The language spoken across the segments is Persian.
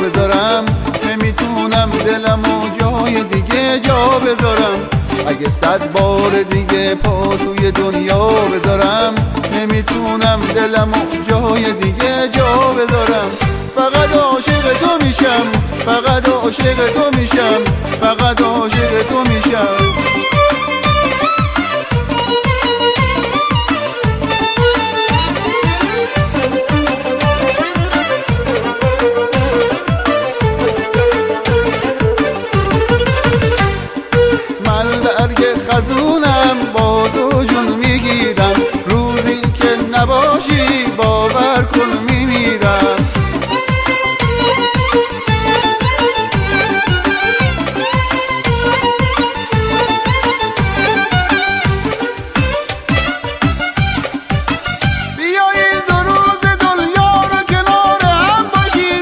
بذارم، نمیتونم دلمو جای دیگه جا بذارم. اگه 100 بار دیگه پا توی دنیا بذارم، نمیتونم دلمو جای دیگه جا بذارم. فقط عاشق تو میشم، فقط عاشق تو میشم، فقط عاشق تو میشم. خزونم با تو جون میگیرم، روزی که نباشی باور کن میمیرم. بیایید دو روز دنیا رو کنار هم باشیم،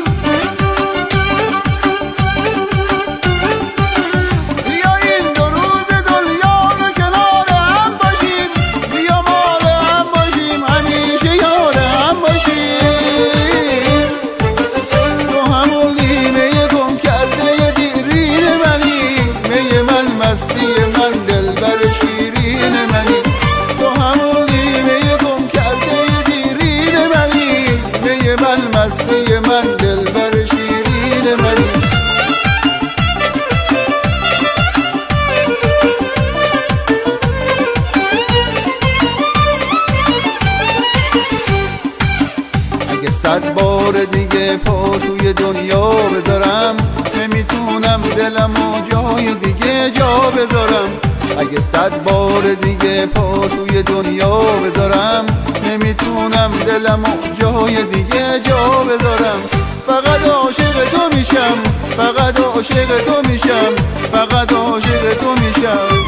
بیایید دو روز دنیا رو کنار هم باشیم، بیا مال هم باشیم، همیشه یار هم باشیم. تو همون لیمه گم کرده دیرین منی، می من مستی من دلبر شیرین منی. تو همون لیمه گم کرده دیرین منی، می من مستی من دلبر شیرین منی. اگه 100 بار دیگه پا توی دنیا بذارم، نمیتونم دلمو جای دیگه جا بذارم. اگه 100 بار دیگه پا توی دنیا بذارم، نمیتونم دلمو جای دیگه جا بذارم. فقط عاشق تو میشم، فقط عاشق تو میشم، فقط عاشق تو میشم.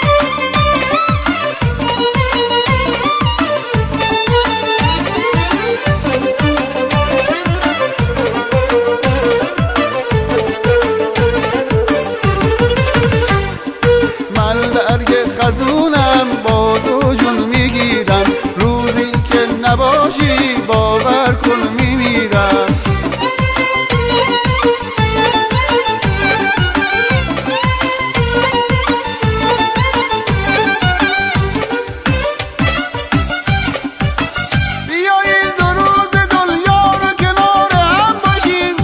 خزونم با تو جون میگیرم، روزی که نباشی باور کن میمیرم. بیایید دو روز دنیا رو کنار هم باشیم،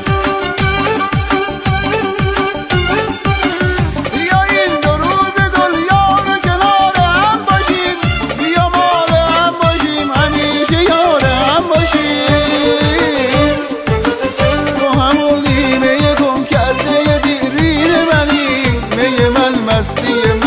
بیایید دو روز دنیا رو کنار هم باشیم، بیا مال هم باشیم، همیشه یار هم باشیم. تو همون لیمه گم کرده دیرین منی، می من مستی